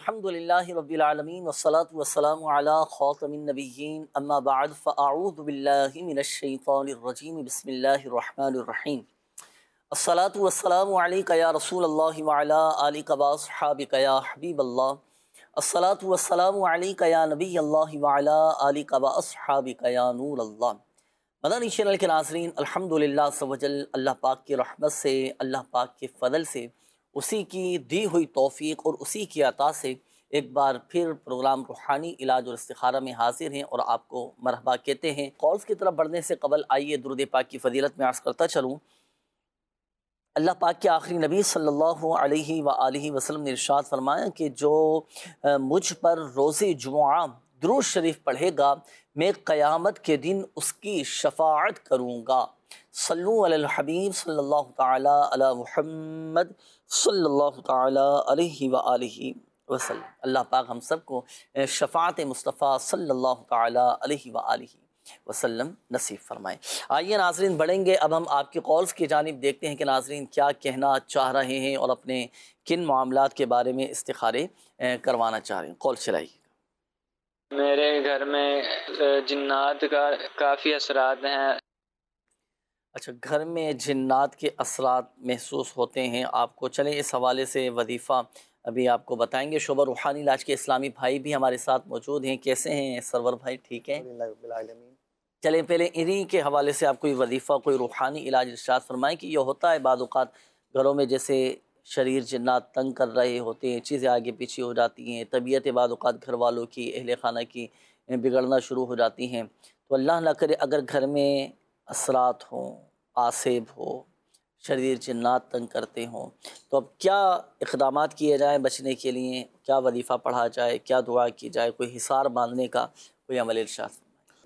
الحمدللہ رب العالمین والصلاة والسلام علی خاتم النبیین اما بعد فاعوذ باللہ من الشیطان الرجیم بسم اللہ الرحمن الرحیم الصلاة والسلام علیک یا رسول اللہ وعلی آلک واصحابک یا حبیب اللہ الصلاة والسلام علیک یا نبی اللہ وعلی آلک واصحابک یا نور اللہ۔ مدنی چینل کے ناظرین، الحمدللہ سوجل اللہ پاک کی رحمت سے، اللہ پاک کے فضل سے، اسی کی دی ہوئی توفیق اور اسی کی عطا سے ایک بار پھر پروگرام روحانی علاج اور استخارہ میں حاضر ہیں اور آپ کو مرحبا کہتے ہیں۔ کالز کی طرف بڑھنے سے قبل آئیے درود پاک کی فضیلت میں عرض کرتا چلوں۔ اللہ پاک کے آخری نبی صلی اللہ علیہ وآلہ وسلم نے ارشاد فرمایا کہ جو مجھ پر روز جمعہ درود شریف پڑھے گا، میں قیامت کے دن اس کی شفاعت کروں گا۔ صلو علی الحبیب صلی اللہ تعالی علی محمد صلی اللہ تعالی علیہ وآلہ وسلم۔ اللہ پاک ہم سب کو شفاعت مصطفیٰ صلی اللہ تعالی علیہ وآلہ وسلم نصیب فرمائے۔ آئیے ناظرین بڑھیں گے، اب ہم آپ کی کالز کی جانب دیکھتے ہیں کہ ناظرین کیا کہنا چاہ رہے ہیں اور اپنے کن معاملات کے بارے میں استخارے کروانا چاہ رہے ہیں۔ کال چلائیے۔ میرے گھر میں جنات کا کافی اثرات ہیں۔ اچھا، گھر میں جنات کے اثرات محسوس ہوتے ہیں آپ کو، چلیں اس حوالے سے وظیفہ ابھی آپ کو بتائیں گے۔ شعبہ روحانی علاج کے اسلامی بھائی بھی ہمارے ساتھ موجود ہیں۔ کیسے ہیں سرور بھائی؟ ٹھیک ہیں؟ چلیں پہلے انہی کے حوالے سے آپ کوئی وظیفہ، کوئی روحانی علاج ارشاد فرمائیں کہ یہ ہوتا ہے بعض اوقات گھروں میں جیسے شریر جنات تنگ کر رہے ہوتے ہیں، چیزیں آگے پیچھے ہو جاتی ہیں، طبیعت بعض اوقات گھر والوں کی، اہل خانہ کی بگڑنا شروع ہو جاتی ہیں، تو اللہ نہ کرے اگر گھر میں اثرات ہوں، آسیب ہو، شریر جنات تنگ کرتے ہوں، تو اب کیا اقدامات کیے جائیں بچنے کے لیے؟ کیا وظیفہ پڑھا جائے؟ کیا دعا کی جائے؟ کوئی حصار باندھنے کا کوئی عمل ارشاد؟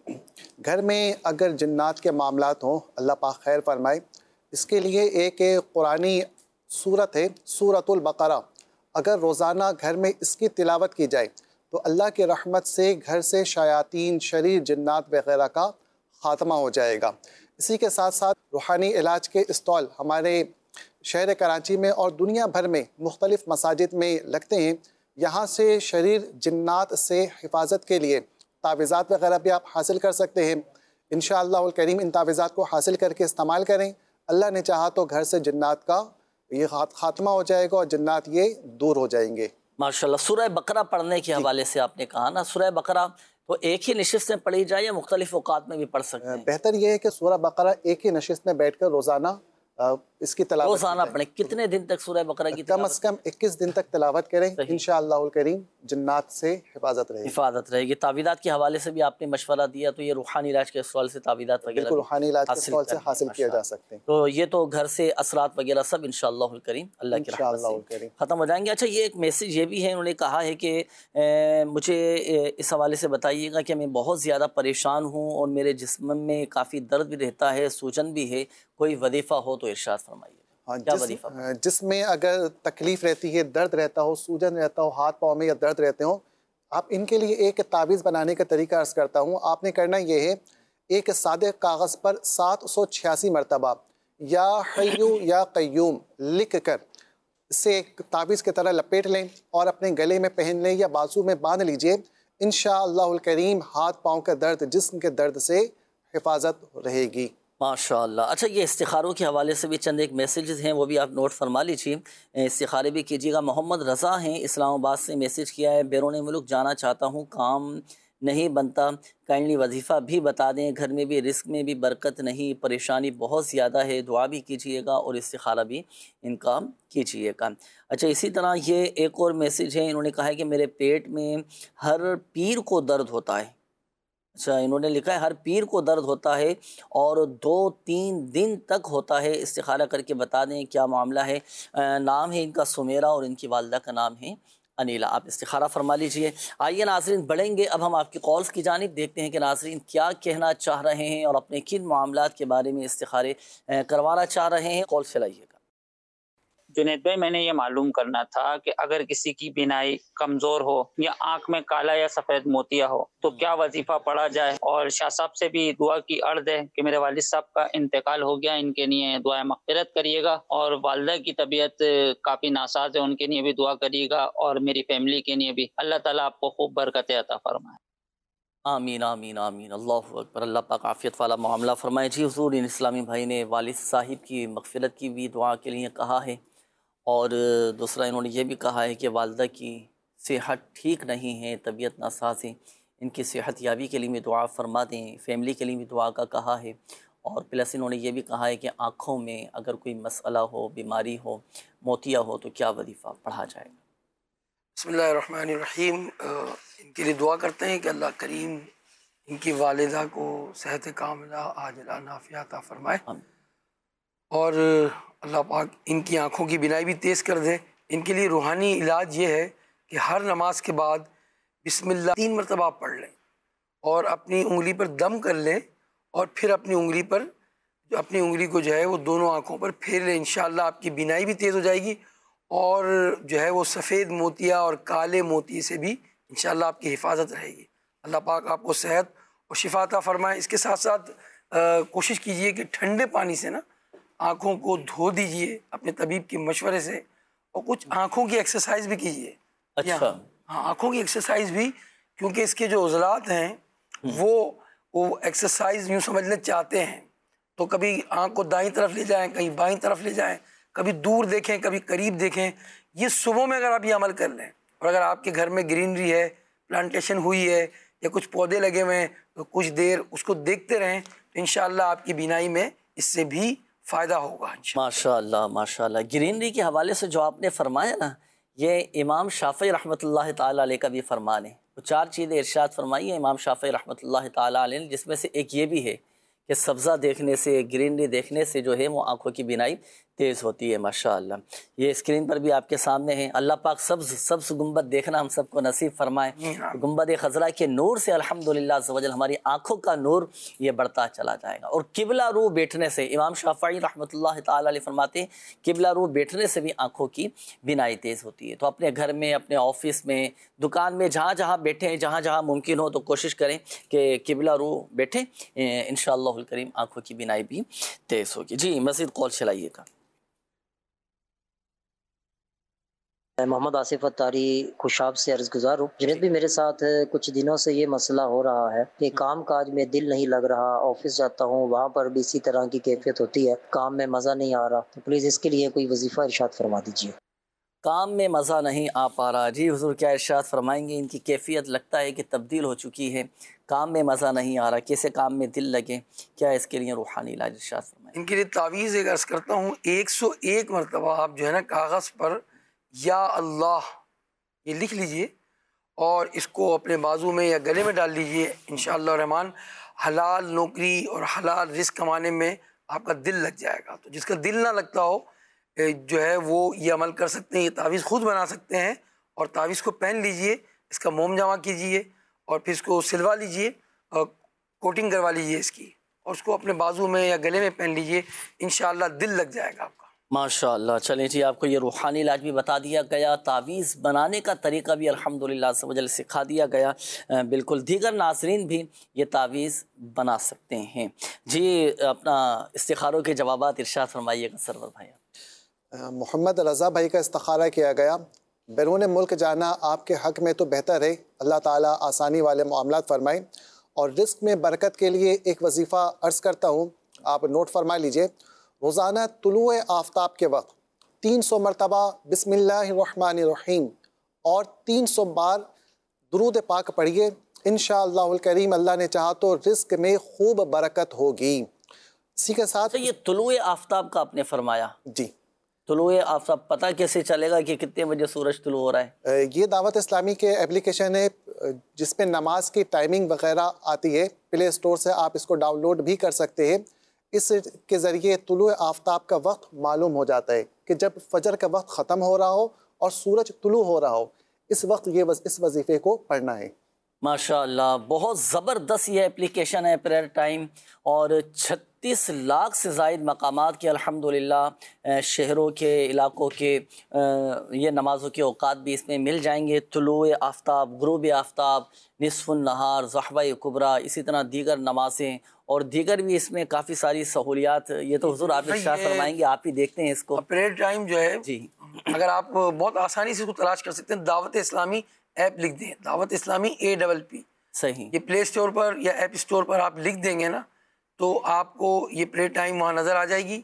گھر میں اگر جنات کے معاملات ہوں، اللہ پاک خیر فرمائے، اس کے لیے ایک قرآنی سورت ہے سورۃ البقرہ، اگر روزانہ گھر میں اس کی تلاوت کی جائے تو اللہ کی رحمت سے گھر سے شیاطین، شریر جنات وغیرہ کا خاتمہ ہو جائے گا۔ اسی کے ساتھ ساتھ روحانی علاج کے اسٹال ہمارے شہر کراچی میں اور دنیا بھر میں مختلف مساجد میں لگتے ہیں۔ یہاں سے شریر جنات سے حفاظت کے لیے تعویذات وغیرہ بھی آپ حاصل کر سکتے ہیں۔ انشاءاللہ الکریم ان تعویذات کو حاصل کر کے استعمال کریں، اللہ نے چاہا تو گھر سے جنات کا یہ خاتمہ ہو جائے گا اور جنات یہ دور ہو جائیں گے۔ ماشاءاللہ۔ سورہ بقرہ پڑھنے کے حوالے سے آپ نے کہا نا، سورہ بقرہ تو ایک ہی نشست میں پڑھی جائے یا مختلف اوقات میں بھی پڑھ سکتے ہیں؟ بہتر یہ ہے کہ سورہ بقرہ ایک ہی نشست میں بیٹھ کر روزانہ اس کی تلاوت روزانہ پڑھیں۔ کتنے دن تک سورہ بقرہ کی کم از کم 21 دن تک تلاوت کریں، انشاءاللہ الکریم جنات سے حفاظت رہے گی۔ تعویذات کے حوالے سے بھی آپ نے مشورہ دیا، تو یہ روحانی علاج کے سوال سے تعویذات وغیرہ بالکل روحانی علاج کے سوال سے حاصل کیا جا سکتے ہیں، تو یہ تو گھر سے اثرات وغیرہ سب انشاءاللہ الکریم اللہ کی رحمت سے ختم ہو جائیں گے۔ اچھا، یہ ایک میسیج یہ بھی ہے، انہوں نے کہا ہے کہ مجھے اس حوالے سے بتائیے گا کہ میں بہت زیادہ پریشان ہوں اور میرے جسم میں کافی درد بھی رہتا ہے، سوجن بھی ہے، کوئی وظیفہ ہو تو ارشاد فرمائیے۔ جس میں اگر تکلیف رہتی ہے، درد رہتا ہو، سوجن رہتا ہو، ہاتھ پاؤں میں یا درد رہتے ہوں، آپ ان کے لیے ایک تعویذ بنانے کا طریقہ عرض کرتا ہوں۔ آپ نے کرنا یہ ہے، ایک سادے کاغذ پر 786 مرتبہ یا حیو یا قیوم لکھ کر اسے ایک تعویذ کی طرح لپیٹ لیں اور اپنے گلے میں پہن لیں یا بازو میں باندھ لیجئے۔ انشاءاللہ الکریم ہاتھ پاؤں کا درد، جسم کے درد سے حفاظت رہے گی۔ ماشاءاللہ۔ اچھا، یہ استخاروں کے حوالے سے بھی چند ایک میسیجز ہیں، وہ بھی آپ نوٹ فرما لیجیے، استخارے بھی کیجیے گا۔ محمد رضا ہیں اسلام آباد سے میسیج کیا ہے، بیرون ملک جانا چاہتا ہوں، کام نہیں بنتا، کائنڈلی وظیفہ بھی بتا دیں، گھر میں بھی رزق میں بھی برکت نہیں، پریشانی بہت زیادہ ہے، دعا بھی کیجیے گا اور استخارہ بھی ان کا کیجیے گا۔ اچھا، اسی طرح یہ ایک اور میسیج ہے، انہوں نے کہا ہے کہ میرے پیٹ میں ہر پیر کو درد ہوتا ہے۔ اچھا، انہوں نے لکھا ہے ہر پیر کو درد ہوتا ہے اور 2-3 دن تک ہوتا ہے، استخارہ کر کے بتا دیں کیا معاملہ ہے۔ نام ہے ان کا سمیرہ اور ان کی والدہ کا نام ہے انیلا۔ آپ استخارہ فرما لیجئے۔ آئیے ناظرین بڑھیں گے، اب ہم آپ کی کالز کی جانب دیکھتے ہیں کہ ناظرین کیا کہنا چاہ رہے ہیں اور اپنے کن معاملات کے بارے میں استخارے کروانا چاہ رہے ہیں۔ کال چلائیے گا۔ جنید بھائی میں نے یہ معلوم کرنا تھا کہ اگر کسی کی بینائی کمزور ہو یا آنکھ میں کالا یا سفید موتیا ہو تو کیا وظیفہ پڑھا جائے؟ اور شاہ صاحب سے بھی دعا کی عرض ہے کہ میرے والد صاحب کا انتقال ہو گیا، ان کے لیے دعائیں مغفرت کریے گا، اور والدہ کی طبیعت کافی ناساز ہے، ان کے لیے بھی دعا کریے گا، اور میری فیملی کے لیے بھی۔ اللہ تعالیٰ آپ کو خوب برکت عطا فرمائے۔ آمین آمین آمین، اللہ اکبر، اللہ پاک عافیت والا معاملہ فرمائے۔ جی حضور، ان اسلامی بھائی نے والد صاحب کی مغفرت کی بھی دعا کے لیے کہا ہے، اور دوسرا انہوں نے یہ بھی کہا ہے کہ والدہ کی صحت ٹھیک نہیں ہے، طبیعت ناساز ہے، ان کی صحت یابی کے لیے بھی دعا فرما دیں، فیملی کے لیے بھی دعا کا کہا ہے، اور پلس انہوں نے یہ بھی کہا ہے کہ آنکھوں میں اگر کوئی مسئلہ ہو، بیماری ہو، موتیا ہو تو کیا وظیفہ پڑھا جائے گا؟ بسم اللہ الرحمن الرحیم۔ ان کے لیے دعا کرتے ہیں کہ اللہ کریم ان کی والدہ کو صحت کاملہ عاجلہ نافعہ عطا فرمائے، اور اللہ پاک ان کی آنکھوں کی بینائی بھی تیز کر دے۔ ان کے لیے روحانی علاج یہ ہے کہ ہر نماز کے بعد بسم اللہ 3 مرتبہ آپ پڑھ لیں، اور اپنی انگلی پر دم کر لیں، اور پھر اپنی انگلی کو جو ہے وہ دونوں آنکھوں پر پھیر لیں۔ انشاءاللہ آپ کی بینائی بھی تیز ہو جائے گی، اور جو ہے وہ سفید موتیا اور کالے موتی سے بھی انشاءاللہ آپ کی حفاظت رہے گی۔ اللہ پاک آپ کو صحت اور شفا عطا فرمائے۔ اس کے ساتھ ساتھ کوشش کیجئے کہ ٹھنڈے پانی سے نا آنکھوں کو دھو دیجئے اپنے طبیب کے مشورے سے، اور کچھ آنکھوں کی ایکسرسائز بھی کیجئے۔ اچھا، ہاں، آنکھوں کی ایکسرسائز بھی، کیونکہ اس کے جو عضلات ہیں وہ ایکسرسائز یوں سمجھ لیں چاہتے ہیں، تو کبھی آنکھ کو دائیں طرف لے جائیں، کہیں بائیں طرف لے جائیں، کبھی دور دیکھیں، کبھی قریب دیکھیں۔ یہ صبح میں اگر آپ یہ عمل کر لیں، اور اگر آپ کے گھر میں گرینری ہے، پلانٹیشن ہوئی ہے، یا کچھ پودے لگے ہوئے ہیں، تو کچھ دیر اس کو دیکھتے رہیں، تو انشاءاللہ آپ کی بینائی میں اس سے بھی فائدہ ہوگا انشاءاللہ۔ ماشاءاللہ ماشاءاللہ۔ گرینری کے حوالے سے جو آپ نے فرمایا نا، یہ امام شافعی رحمۃ اللہ تعالیٰ علیہ کا بھی فرمان ہے۔ وہ 4 چیزیں ارشاد فرمائی ہیں امام شافعی رحمۃ اللہ تعالیٰ علیہ نے، جس میں سے ایک یہ بھی ہے کہ سبزہ دیکھنے سے، گرینری دیکھنے سے جو ہے وہ آنکھوں کی بینائی تیز ہوتی ہے۔ ماشاءاللہ، یہ اسکرین پر بھی آپ کے سامنے ہے۔ اللہ پاک سبز گنبد دیکھنا ہم سب کو نصیب فرمائے۔ گنبد خضرا کے نور سے الحمدللہ عز و جل ہماری آنکھوں کا نور یہ بڑھتا چلا جائے گا۔ اور قبلہ رو بیٹھنے سے، امام شافعی رحمۃ اللہ تعالیٰ علیہ فرماتے ہیں قبلہ رو بیٹھنے سے بھی آنکھوں کی بینائی تیز ہوتی ہے۔ تو اپنے گھر میں، اپنے آفس میں، دکان میں، جہاں جہاں بیٹھیں، جہاں جہاں ممکن ہو تو کوشش کریں کہ قبلہ رو بیٹھیں، انشاءاللہ الکریم آنکھوں کی بینائی بھی تیز ہوگی۔ جی مزید کال چلائیے گا۔ محمد آصف اتاری خوشاب سے عرض گزار ہوں۔ جنید بھی میرے ساتھ کچھ دنوں سے یہ مسئلہ ہو رہا ہے کہ کام کاج میں دل نہیں لگ رہا، آفس جاتا ہوں وہاں پر بھی اسی طرح کی کیفیت ہوتی ہے، کام میں مزہ نہیں آ رہا، تو پلیز اس کے لیے کوئی وظیفہ ارشاد فرما دیجیے۔ کام میں مزہ نہیں آ پا رہا، جی حضور کیا ارشاد فرمائیں گے؟ ان کی کیفیت لگتا ہے کہ تبدیل ہو چکی ہے، کام میں مزہ نہیں آ رہا، کیسے کام میں دل لگے؟ کیا اس کے لیے روحانی علاج ارشاد فرمائیں؟ ان کے لیے تعویذ ایک عرض کرتا ہوں، 101 مرتبہ آپ جو ہے نا کاغذ پر یا اللہ یہ لکھ لیجئے، اور اس کو اپنے بازو میں یا گلے میں ڈال لیجئے۔ انشاءاللہ الرحمن حلال نوکری اور حلال رزق کمانے میں آپ کا دل لگ جائے گا۔ تو جس کا دل نہ لگتا ہو جو ہے وہ یہ عمل کر سکتے ہیں، یہ تعویذ خود بنا سکتے ہیں، اور تعویذ کو پہن لیجئے، اس کا موم جمع کیجئے، اور پھر اس کو سلوا لیجئے، اور کوٹنگ کروا لیجئے اس کی، اور اس کو اپنے بازو میں یا گلے میں پہن لیجئے، انشاءاللہ دل لگ جائے گا آپ کا۔ ماشاءاللہ، چلیں جی، آپ کو یہ روحانی علاج بھی بتا دیا گیا، تعویذ بنانے کا طریقہ بھی الحمدللہ عز و جل سکھا دیا گیا، بالکل دیگر ناظرین بھی یہ تعویذ بنا سکتے ہیں۔ جی اپنا استخاروں کے جوابات ارشاد فرمائیے گا سرور بھائی۔ محمد رضا بھائی کا استخارہ کیا گیا، بیرون ملک جانا آپ کے حق میں تو بہتر ہے، اللہ تعالیٰ آسانی والے معاملات فرمائیں، اور رزق میں برکت کے لیے ایک وظیفہ عرض کرتا ہوں، آپ نوٹ فرما لیجئے۔ روزانہ طلوع آفتاب کے وقت 300 مرتبہ بسم اللہ الرحمن الرحیم اور 300 بار درود پاک پڑھیے، انشاءاللہ الکریم اللہ نے چاہا تو رزق میں خوب برکت ہوگی۔ اسی کے ساتھ یہ طلوع آفتاب کا آپ نے فرمایا، جی طلوع آفتاب پتہ کیسے چلے گا کہ کتنے بجے سورج طلوع ہو رہا ہے؟ یہ دعوت اسلامی کے اپلیکیشن ہے جس پہ نماز کی ٹائمنگ وغیرہ آتی ہے، پلے اسٹور سے آپ اس کو ڈاؤن لوڈ بھی کر سکتے ہیں۔ اس کے ذریعے طلوع آفتاب کا وقت معلوم ہو جاتا ہے کہ جب فجر کا وقت ختم ہو رہا ہو اور سورج طلوع ہو رہا ہو، اس وقت اس وظیفے کو پڑھنا ہے۔ ماشاءاللہ، بہت زبردست یہ اپلیکیشن ہے پریئر ٹائم، اور 32 لاکھ سے زائد مقامات کے الحمدللہ شہروں کے علاقوں کے یہ نمازوں کے اوقات بھی اس میں مل جائیں گے. طلوع آفتاب، غروب آفتاب، نصف النہار، ضحوہ کبریٰ، اسی طرح دیگر نمازیں اور دیگر بھی اس میں کافی ساری سہولیات. یہ تو حضور آپ ارشاد فرمائیں گے، آپ ہی دیکھتے ہیں اس کو. پریئر ٹائم جو ہے جی اگر آپ بہت آسانی سے اس کو تلاش کر سکتے ہیں، دعوت اسلامی ایپ لکھ دیں، دعوت اسلامی APP. صحیح. یہ پلے اسٹور پر یا ایپ اسٹور پر آپ لکھ دیں گے نا تو آپ کو یہ پریئر ٹائم وہاں نظر آ جائے گی.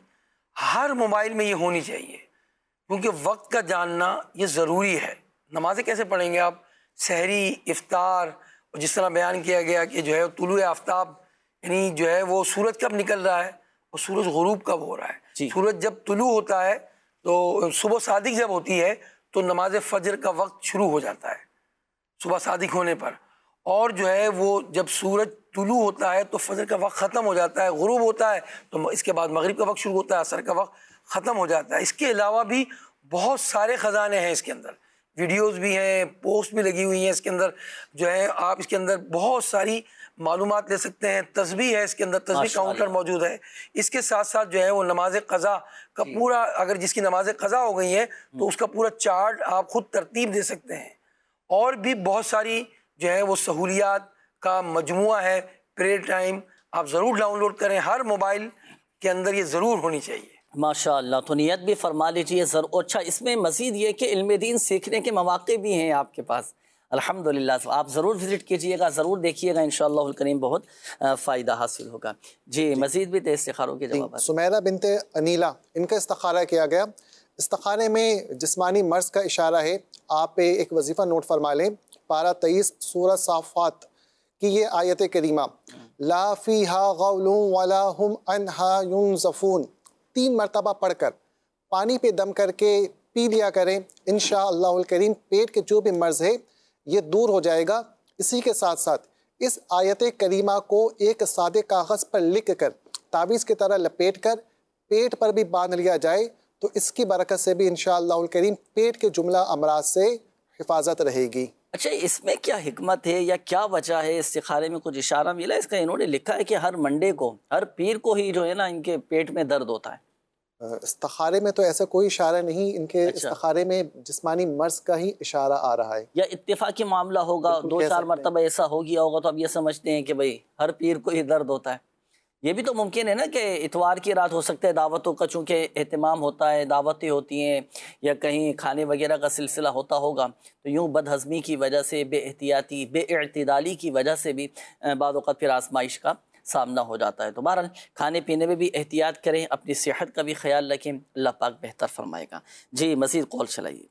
ہر موبائل میں یہ ہونی چاہیے کیونکہ وقت کا جاننا یہ ضروری ہے. نمازیں کیسے پڑھیں گے آپ؟ سحری، افطار، اور جس طرح بیان کیا گیا کہ جو ہے طلوع آفتاب یعنی جو ہے وہ سورج کب نکل رہا ہے اور سورج غروب کب ہو رہا ہے. سورج جب طلوع ہوتا ہے تو صبح صادق جب ہوتی ہے تو نماز فجر کا وقت شروع ہو جاتا ہے صبح صادق ہونے پر، اور جو ہے وہ جب سورج طلوع ہوتا ہے تو فجر کا وقت ختم ہو جاتا ہے، غروب ہوتا ہے تو اس کے بعد مغرب کا وقت شروع ہوتا ہے، عصر کا وقت ختم ہو جاتا ہے. اس کے علاوہ بھی بہت سارے خزانے ہیں اس کے اندر، ویڈیوز بھی ہیں، پوسٹ بھی لگی ہوئی ہیں اس کے اندر. جو ہے آپ اس کے اندر بہت ساری معلومات لے سکتے ہیں. تسبیح ہے اس کے اندر، تسبیح کاؤنٹر موجود ہے. اس کے ساتھ ساتھ جو ہے وہ نماز قضا کا پورا، اگر جس کی نماز قضا ہو گئی ہیں تو اس کا پورا چارٹ آپ خود ترتیب دے سکتے ہیں. اور بھی بہت ساری جو ہے وہ سہولیات کا مجموعہ ہے. پریئر ٹائم آپ ضرور ڈاؤن لوڈ کریں، ہر موبائل کے اندر یہ ضرور ہونی چاہیے. ماشاء اللہ. تو نیت بھی فرما لیجیے ضرور. اچھا، اس میں مزید یہ کہ علم دین سیکھنے کے مواقع بھی ہیں آپ کے پاس الحمدللہ. آپ ضرور وزٹ کیجئے گا، ضرور دیکھیے گا، انشاءاللہ الکریم بہت فائدہ حاصل ہوگا. جی مزید بھی تھے استخاروں کے جوابات. سمیرہ بنت انیلہ، ان کا استخارہ کیا گیا. استخارے میں جسمانی مرض کا اشارہ ہے. آپ ایک وظیفہ نوٹ فرما لیں، پارہ 23 سورہ صافات کی یہ آیت کریمہ، لا فیہا غول ولا ہم عنہا ینزفون، 3 مرتبہ پڑھ کر پانی پہ دم کر کے پی لیا کریں. انشاءاللہ الکریم پیٹ کے جو بھی مرض ہے یہ دور ہو جائے گا. اسی کے ساتھ ساتھ اس آیت کریمہ کو ایک سادے کاغذ پر لکھ کر تعویذ کی طرح لپیٹ کر پیٹ پر بھی باندھ لیا جائے تو اس کی برکت سے بھی انشاءاللہ الکریم پیٹ کے جملہ امراض سے حفاظت رہے گی. اچھا، اس میں کیا حکمت ہے یا کیا وجہ ہے؟ استخارے میں کچھ اشارہ ملا اس کا؟ انہوں نے لکھا ہے کہ ہر منڈے کو، ہر پیر کو ہی جو ہے نا ان کے پیٹ میں درد ہوتا ہے. استخارے میں تو ایسا کوئی اشارہ نہیں، ان کے استخارے میں جسمانی مرض کا ہی اشارہ آ رہا ہے. یا اتفاقی معاملہ ہوگا، 2-4 مرتبہ ایسا ہو گیا ہوگا تو اب یہ سمجھتے ہیں کہ بھئی ہر پیر کو ہی درد ہوتا ہے. یہ بھی تو ممکن ہے نا کہ اتوار کی رات ہو سکتا ہے، دعوتوں کا چونکہ اہتمام ہوتا ہے، دعوتیں ہوتی ہیں یا کہیں کھانے وغیرہ کا سلسلہ ہوتا ہوگا تو یوں بد ہضمی کی وجہ سے، بے احتیاطی، بے اعتدالی کی وجہ سے بھی بعض اوقات پھر آزمائش کا سامنا ہو جاتا ہے. تو بہرحال کھانے پینے میں بھی احتیاط کریں، اپنی صحت کا بھی خیال رکھیں، اللہ پاک بہتر فرمائے گا. جی مزید قول چلائیے.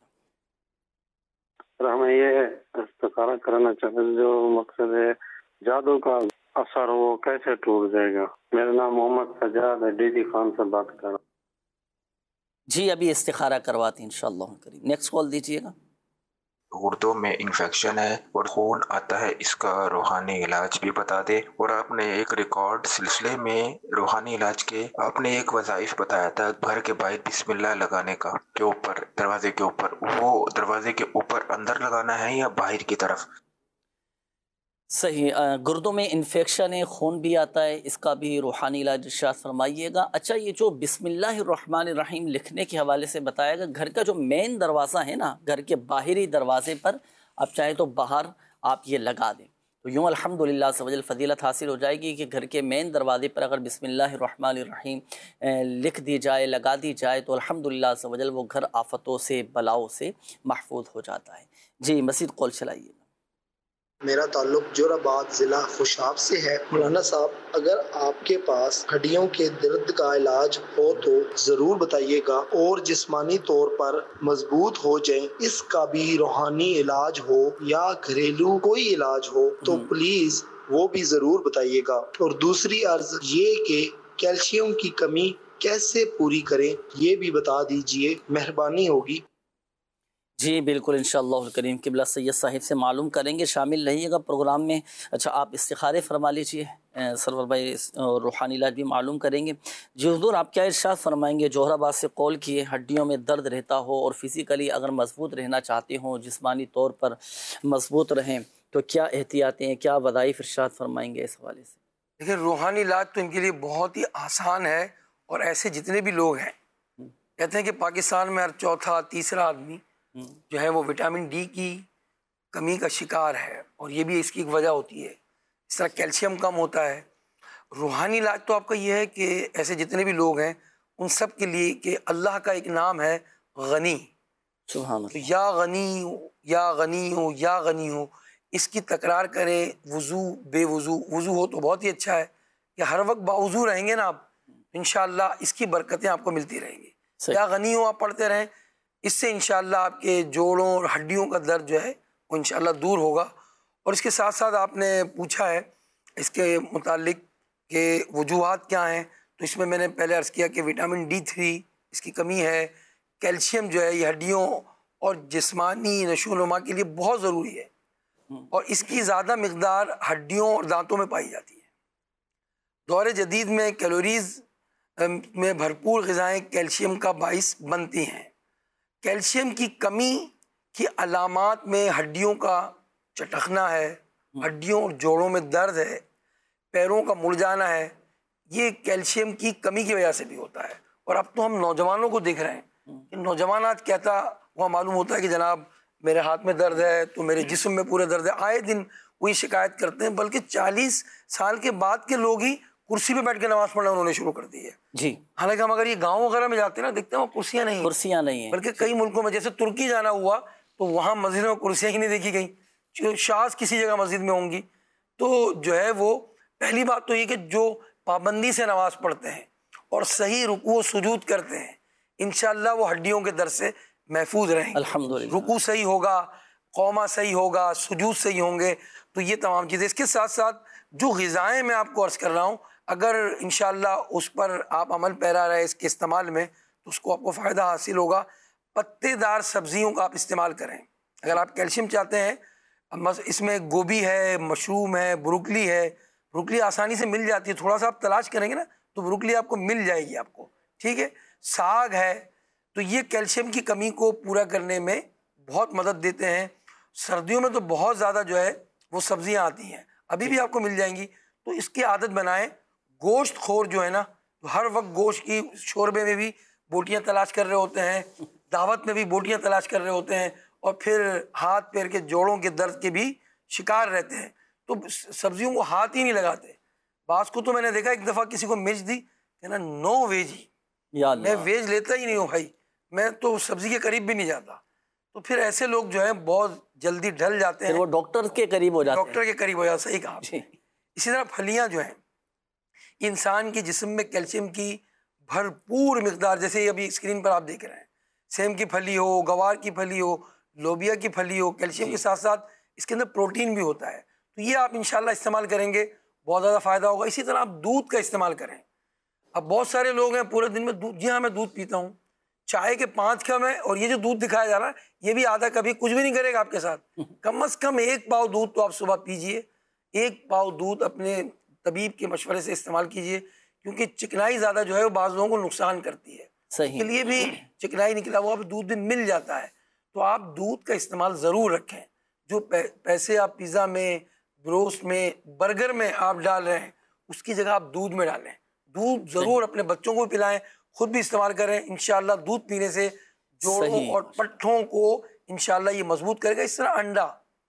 میں یہ استخارہ کرانا چاہتا ہوں، جو مقصد ہے جادو کا اثر وہ کیسے ٹوٹ جائے گا. میرا نام محمد سجاد ہے، ڈی خان سے بات کر رہا ہوں. جی ابھی استخارہ کرواتے ہیں انشاءاللہ کریم. نیکسٹ کال دیجیے گا. اردو میں انفیکشن ہے اور خون آتا ہے، اس کا روحانی علاج بھی بتا دے. اور آپ نے ایک ریکارڈ سلسلے میں روحانی علاج کے آپ نے ایک وظائف بتایا تھا گھر کے باہر بسم اللہ لگانے کا، کے اوپر دروازے کے اوپر، وہ دروازے کے اوپر اندر لگانا ہے یا باہر کی طرف؟ صحیح. گردوں میں انفیکشن ہے، خون بھی آتا ہے، اس کا بھی روحانی علاج ارشاد فرمائیے گا. اچھا، یہ جو بسم اللہ الرحمن الرحیم لکھنے کے حوالے سے بتایا گا، گھر کا جو مین دروازہ ہے نا، گھر کے باہری دروازے پر آپ چاہیں تو باہر آپ یہ لگا دیں تو یوں الحمدللہ سبحانہ فضیلت حاصل ہو جائے گی کہ گھر کے مین دروازے پر اگر بسم اللہ الرحمن الرحیم لکھ دی جائے، لگا دی جائے تو الحمدللہ سبحانہ وہ گھر آفتوں سے، بلاؤں سے محفوظ ہو جاتا ہے. جی مزید قول چلائیے. میرا تعلق جوراباد ضلع خوشاب سے ہے. مولانا صاحب، اگر آپ کے پاس ہڈیوں کے درد کا علاج ہو تو ضرور بتائیے گا، اور جسمانی طور پر مضبوط ہو جائیں اس کا بھی روحانی علاج ہو یا گھریلو کوئی علاج ہو تو پلیز وہ بھی ضرور بتائیے گا. اور دوسری عرض یہ کہ کیلشیم کی کمی کیسے پوری کریں یہ بھی بتا دیجئے، مہربانی ہوگی. جی بالکل انشاءاللہ الکریم قبلہ سید صاحب سے معلوم کریں گے، شامل رہیے گا پروگرام میں. اچھا آپ استخارے فرما لیجیے، سرور بھائی روحانی علاج بھی معلوم کریں گے. جی حضور آپ کیا ارشاد فرمائیں گے؟ جوہر آباد سے کال کیے، ہڈیوں میں درد رہتا ہو اور فزیکلی اگر مضبوط رہنا چاہتے ہوں، جسمانی طور پر مضبوط رہیں تو کیا احتیاطیں ہیں، کیا وظائف ارشاد فرمائیں گے اس حوالے سے؟ لیکن روحانی علاج تو ان کے لیے بہت ہی آسان ہے، اور ایسے جتنے بھی لوگ ہیں کہتے ہیں کہ پاکستان میں ہر چوتھا تیسرا آدمی جو ہے وہ وٹامن ڈی کی کمی کا شکار ہے، اور یہ بھی اس کی ایک وجہ ہوتی ہے، اس طرح کیلشیم کم ہوتا ہے۔ روحانی علاج تو آپ کا یہ ہے کہ ایسے جتنے بھی لوگ ہیں ان سب کے لیے کہ اللہ کا ایک نام ہے غنی، سبحان تو یا غنی ہو یا غنی ہو یا غنی ہو، اس کی تکرار کریں وضو بے وضو، وضو ہو تو بہت ہی اچھا ہے کہ ہر وقت باوضو رہیں گے نا آپ، انشاءاللہ اس کی برکتیں آپ کو ملتی رہیں گی۔ یا غنی ہو آپ پڑھتے رہیں، اس سے انشاءاللہ آپ کے جوڑوں اور ہڈیوں کا درد جو ہے وہ انشاءاللہ دور ہوگا۔ اور اس کے ساتھ ساتھ آپ نے پوچھا ہے اس کے متعلق کہ وجوہات کیا ہیں، تو اس میں نے پہلے عرض کیا کہ وٹامن D3 اس کی کمی ہے، کیلشیم جو ہے یہ ہڈیوں اور جسمانی نشو و نما کے لیے بہت ضروری ہے، اور اس کی زیادہ مقدار ہڈیوں اور دانتوں میں پائی جاتی ہے۔ دور جدید میں کیلوریز میں بھرپور غذائیں کیلشیم کا باعث بنتی ہیں۔ کیلشیم کی کمی کی علامات میں ہڈیوں کا چٹکنا ہے، ہڈیوں اور جوڑوں میں درد ہے، پیروں کا مڑ جانا ہے، یہ کیلشیم کی کمی کی وجہ سے بھی ہوتا ہے۔ اور اب تو ہم نوجوانوں کو دیکھ رہے ہیں کہ نوجوان آج کہتا وہ معلوم ہوتا ہے کہ جناب میرے ہاتھ میں درد ہے تو میرے جسم میں پورے درد ہے، آئے دن وہی شکایت کرتے ہیں، بلکہ 40 سال کے بعد کے لوگ ہی کرسی پہ بیٹھ کے نماز پڑھنا انہوں نے شروع کر دی ہے۔ جی، حالانکہ ہم اگر یہ گاؤں وغیرہ میں جاتے ہیں نا دیکھتے ہیں وہ کرسیاں نہیں ہیں، بلکہ کئی ملکوں میں جیسے ترکی جانا ہوا تو وہاں مسجد میں کرسیاں ہی نہیں دیکھی گئیں، شاذ کسی جگہ مسجد میں ہوں گی۔ تو جو ہے وہ پہلی بات تو یہ کہ جو پابندی سے نماز پڑھتے ہیں اور صحیح رکوع و سجود کرتے ہیں انشاءاللہ وہ ہڈیوں کے درد سے محفوظ رہیں گے۔ الحمدللہ، رکوع صحیح ہوگا، قوما صحیح ہوگا، سجود صحیح ہوں گے، تو یہ تمام چیزیں۔ اس کے ساتھ ساتھ جو غذائیں میں آپ کو عرض کر رہا ہوں اگر انشاءاللہ اس پر آپ عمل پیرا رہے اس کے استعمال میں تو اس کو آپ کو فائدہ حاصل ہوگا۔ پتے دار سبزیوں کا آپ استعمال کریں اگر آپ کیلشیم چاہتے ہیں۔ اس میں گوبھی ہے، مشروم ہے، بروکلی ہے، بروکلی آسانی سے مل جاتی ہے، تھوڑا سا آپ تلاش کریں گے نا تو بروکلی آپ کو مل جائے گی آپ کو، ٹھیک ہے۔ ساگ ہے، تو یہ کیلشیم کی کمی کو پورا کرنے میں بہت مدد دیتے ہیں۔ سردیوں میں تو بہت زیادہ جو ہے وہ سبزیاں آتی ہیں، ابھی بھی آپ کو مل جائیں گی، تو اس کی عادت بنائیں۔ گوشت خور جو ہے نا ہر وقت گوشت کی شوربے میں بھی بوٹیاں تلاش کر رہے ہوتے ہیں، دعوت میں بھی بوٹیاں تلاش کر رہے ہوتے ہیں، اور پھر ہاتھ پیر کے جوڑوں کے درد کے بھی شکار رہتے ہیں، تو سبزیوں کو ہاتھ ہی نہیں لگاتے۔ بعض کو تو میں نے دیکھا ایک دفعہ کسی کو مرچ دی کہنا نو ویجی، میں ویج لیتا ہی نہیں ہوں بھائی، میں تو سبزی کے قریب بھی نہیں جاتا۔ تو پھر ایسے لوگ جو ہیں بہت جلدی ڈھل جاتے ہیں، وہ ڈاکٹر کے قریب ہو جاتے ہیں، ڈاکٹر کے قریب ہو جاتا، صحیح کہا آپ نے۔ اسی طرح پھلیاں جو ہیں انسان کے جسم میں کیلشیم کی بھرپور مقدار، جیسے ابھی اسکرین پر آپ دیکھ رہے ہیں، سیم کی پھلی ہو، گوار کی پھلی ہو، لوبیا کی پھلی ہو، کیلشیم کے ساتھ ساتھ اس کے اندر پروٹین بھی ہوتا ہے، تو یہ آپ انشاءاللہ استعمال کریں گے بہت زیادہ فائدہ ہوگا۔ اسی طرح آپ دودھ کا استعمال کریں۔ اب بہت سارے لوگ ہیں پورے دن میں دودھ، جی ہاں میں دودھ پیتا ہوں، چائے کے 5 کپ ہیں، اور یہ جو دودھ دکھایا جا رہا ہے یہ بھی آدھا کبھی کچھ بھی نہیں کرے گا آپ کے ساتھ۔ کم از کم 1 پاؤ دودھ تو آپ صبح پیجئے، 1 پاؤ دودھ اپنے طبیب کے مشورے سے استعمال کیجئے، کیونکہ چکنائی زیادہ جو ہے وہ بعض لوگوں کو نقصان کرتی ہے، اس کے لیے بھی چکنائی نکلا ہوا دودھ بھی مل جاتا ہے، تو آپ دودھ کا استعمال ضرور رکھیں۔ جو پیسے آپ پیزا میں، بروسٹ میں، برگر میں آپ ڈال رہے ہیں اس کی جگہ آپ دودھ میں ڈالیں، دودھ ضرور اپنے بچوں کو بھی پلائیں، خود بھی استعمال کریں، انشاءاللہ دودھ پینے سے جوڑوں اور پٹھوں کو انشاءاللہ یہ مضبوط کرے گا۔ اس طرح انڈا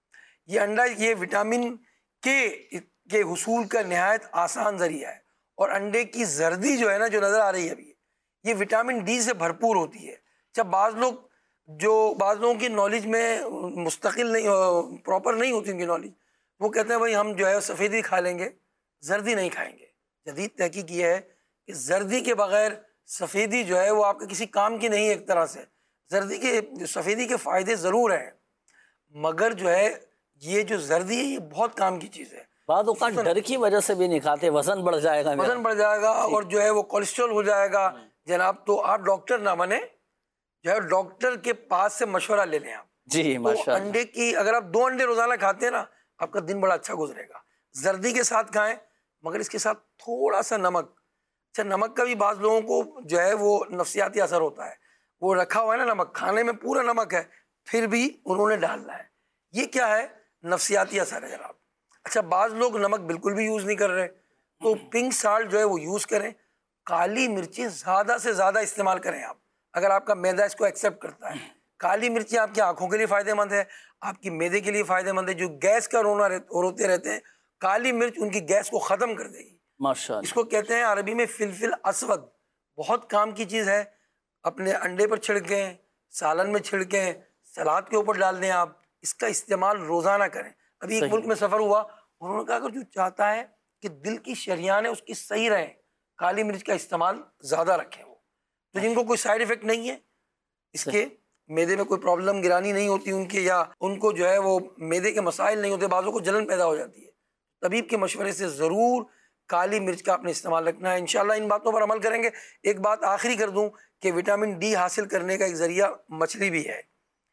یہ وٹامن کے حصول کا نہایت آسان ذریعہ ہے، اور انڈے کی زردی جو ہے نا جو نظر آ رہی ہے ابھی یہ وٹامن ڈی سے بھرپور ہوتی ہے۔ جب بعض لوگوں کی نالج میں مستقل نہیں، پراپر نہیں ہوتی ان کی نالج، وہ کہتے ہیں بھائی ہم جو ہے سفیدی کھا لیں گے، زردی نہیں کھائیں گے۔ جدید تحقیق یہ ہے کہ زردی کے بغیر سفیدی جو ہے وہ آپ کے کسی کام کی نہیں ہے۔ ایک طرح سے سفیدی کے فائدے ضرور ہیں، مگر جو ہے یہ جو زردی ہے یہ بہت کام کی چیز ہے۔ بعض اوقات ڈر کی وجہ سے بھی نہیں کھاتے، وزن بڑھ جائے گا اور جو ہے وہ کولیسٹرول ہو جائے گا جناب، تو آپ ڈاکٹر نہ بنے، جو ہے ڈاکٹر کے پاس سے مشورہ لے لیں آپ۔ جی ماشاءاللہ۔ انڈے کی اگر آپ 2 انڈے روزانہ کھاتے ہیں نا آپ کا دن بڑا اچھا گزرے گا۔ زردی کے ساتھ کھائیں، مگر اس کے ساتھ تھوڑا سا نمک۔ اچھا نمک کا بھی بعض لوگوں کو جو ہے وہ نفسیاتی اثر ہوتا ہے، وہ رکھا ہوا ہے نا نمک، کھانے میں پورا نمک ہے پھر بھی انہوں نے ڈالنا ہے، یہ کیا ہے؟ نفسیاتی اثر ہے جناب۔ اچھا بعض لوگ نمک بالکل بھی یوز نہیں کر رہے، تو پنک سالٹ جو ہے وہ یوز کریں. کالی مرچیں زیادہ سے زیادہ استعمال کریں آپ, اگر آپ کا معدہ اس کو ایکسیپٹ کرتا ہے. کالی مرچیں آپ کی آنکھوں کے لیے فائدہ مند ہے, آپ کی معدے کے لیے فائدہ مند ہے. جو گیس کا روتے رہتے ہیں, کالی مرچ ان کی گیس کو ختم کر دے گی. ماشاءاللہ. اس کو کہتے ہیں عربی میں فلفل اسود, بہت کام کی چیز ہے. اپنے انڈے پر چھڑکیں, سالن میں چھڑکیں, سلاد کے اوپر ڈال دیں آپ. اس کا استعمال روزانہ کریں. ابھی ایک ملک میں سفر ہوا, انہوں نے کہا کہ جو چاہتا ہے کہ دل کی شریان ہے اس کی صحیح رہے, کالی مرچ کا استعمال زیادہ رکھیں. وہ تو جن کو کوئی سائیڈ ایفیکٹ نہیں ہے, اس کے میدے میں کوئی پرابلم گرانی نہیں ہوتی ان کے, یا ان کو جو ہے وہ میدے کے مسائل نہیں ہوتے, بعضوں کو جلن پیدا ہو جاتی ہے, طبیب کے مشورے سے ضرور کالی مرچ کا اپنے استعمال رکھنا ہے. انشاءاللہ ان باتوں پر عمل کریں گے. ایک بات آخری کر دوں کہ وٹامن ڈی حاصل کرنے کا ایک ذریعہ مچھلی بھی ہے.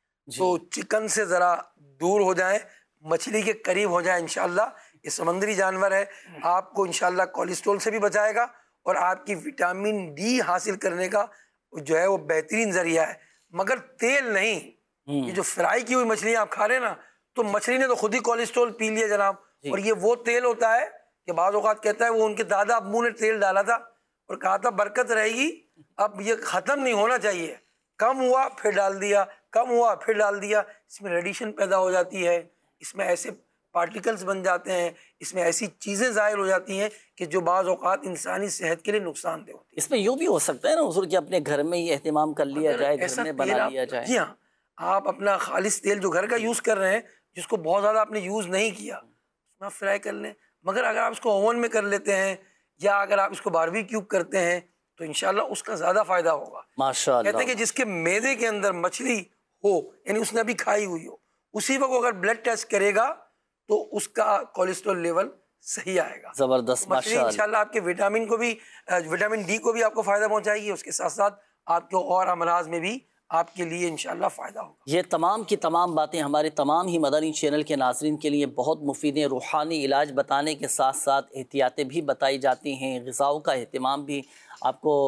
تو چکن سے ذرا دور ہو جائیں, مچھلی کے قریب ہو جائیں. انشاءاللہ یہ سمندری جانور ہے, آپ کو انشاءاللہ کولیسٹرول سے بھی بچائے گا, اور آپ کی وٹامن ڈی حاصل کرنے کا جو ہے وہ بہترین ذریعہ ہے. مگر تیل نہیں. یہ جو فرائی کی ہوئی مچھلیاں آپ کھا رہے ہیں نا, تو مچھلی نے تو خود ہی کولیسٹرول پی لیا جناب. اور یہ وہ تیل ہوتا ہے کہ بعض اوقات کہتا ہے وہ ان کے دادا ابو نے تیل ڈالا تھا اور کہا تھا برکت رہے گی, اب یہ ختم نہیں ہونا چاہیے. کم ہوا پھر ڈال دیا, کم ہوا پھر ڈال دیا. اس میں ریڈیشن پیدا ہو جاتی ہے, اس میں ایسے پارٹیکلز بن جاتے ہیں, اس میں ایسی چیزیں ظاہر ہو جاتی ہیں کہ جو بعض اوقات انسانی صحت کے لیے نقصان دہ ہوتی ہے. اس میں یوں بھی ہو سکتا ہے نا حضور کہ اپنے گھر میں ہی اہتمام کر لیا جائے, گھر میں بنا لیا جائے. جی ہاں, آپ اپنا خالص تیل جو گھر کا یوز کر رہے ہیں, جس کو بہت زیادہ آپ نے یوز نہیں کیا, اس میں آپ فرائی کر لیں. مگر اگر آپ اس کو اوون میں کر لیتے ہیں, یا اگر آپ اس کو باربیکیو کرتے ہیں, تو انشاءاللہ اس کا زیادہ فائدہ ہوگا. ماشاءاللہ. کہتے ہیں کہ جس کے معدے کے اندر مچھلی ہو, یعنی اس نے ابھی کھائی ہوئی ہو, اسی وقت اگر بلڈ ٹیسٹ کرے گا تو اس کا کولیسٹرول لیول صحیح آئے گا. زبردست. مچھلی انشاءاللہ آپ کے وٹامن کو بھی, وٹامن ڈی کو بھی آپ کو فائدہ پہنچائے گی, اس کے ساتھ ساتھ آپ کے اور امراض میں بھی آپ کے لیے انشاءاللہ فائدہ ہوگا. یہ تمام کی تمام باتیں ہمارے تمام ہی مدنی چینل کے ناظرین کے لیے بہت مفید ہیں. روحانی علاج بتانے کے ساتھ ساتھ احتیاطیں بھی بتائی جاتی ہیں, غذاؤں کا اہتمام بھی آپ کو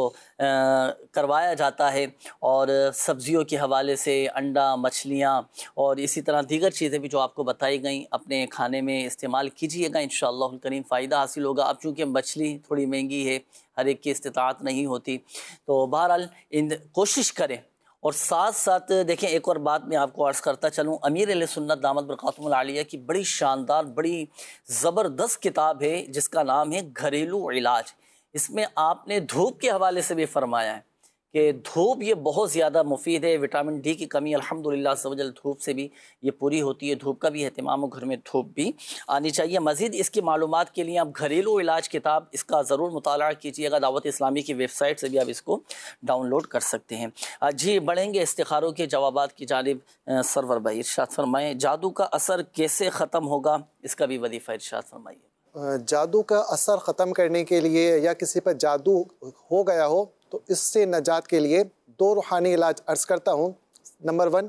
کروایا جاتا ہے, اور سبزیوں کے حوالے سے انڈا, مچھلیاں اور اسی طرح دیگر چیزیں بھی جو آپ کو بتائی گئیں اپنے کھانے میں استعمال کیجیے گا. انشاءاللہ الکریم فائدہ حاصل ہوگا. اب چونکہ مچھلی تھوڑی مہنگی ہے, ہر ایک کی استطاعت نہیں ہوتی, تو بہرحال کوشش کریں. اور ساتھ ساتھ دیکھیں ایک اور بات میں آپ کو عرض کرتا چلوں, امیر اہل سنت دامت برکاتہم العالیہ کی بڑی شاندار, بڑی زبردست کتاب ہے جس کا نام ہے گھریلو علاج. اس میں آپ نے دھوپ کے حوالے سے بھی فرمایا ہے کہ دھوپ یہ بہت زیادہ مفید ہے. وٹامن ڈی کی کمی الحمدللہ عز و جل دھوپ سے بھی یہ پوری ہوتی ہے. دھوپ کا بھی اہتمام ہو, گھر میں دھوپ بھی آنی چاہیے. مزید اس کی معلومات کے لیے آپ گھریلو علاج کتاب اس کا ضرور مطالعہ کیجیے گا. دعوت اسلامی کی ویب سائٹ سے بھی آپ اس کو ڈاؤن لوڈ کر سکتے ہیں. جی بڑھیں گے استخاروں کے جوابات کی جانب. سرور بھائی ارشاد فرمائیں, جادو کا اثر کیسے ختم ہوگا, اس کا بھی وظیفہ ارشاد فرمائیے. جادو کا اثر ختم کرنے کے لیے, یا کسی پر جادو ہو گیا ہو تو اس سے نجات کے لیے 2 روحانی علاج عرض کرتا ہوں. نمبر 1,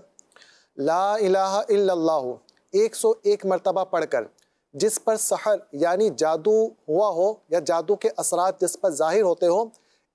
لا الہ الا اللہ 101 مرتبہ پڑھ کر جس پر سحر یعنی جادو ہوا ہو یا جادو کے اثرات جس پر ظاہر ہوتے ہوں,